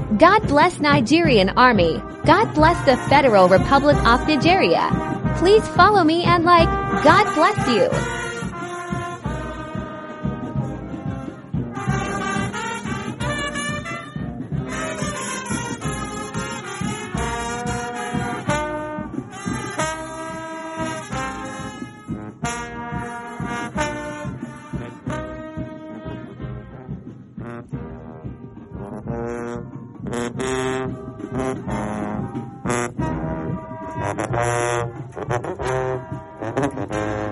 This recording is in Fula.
God bless Nigerian Army. God bless the Federal Republic of Nigeria. Please follow me and like. God bless you. Thank you.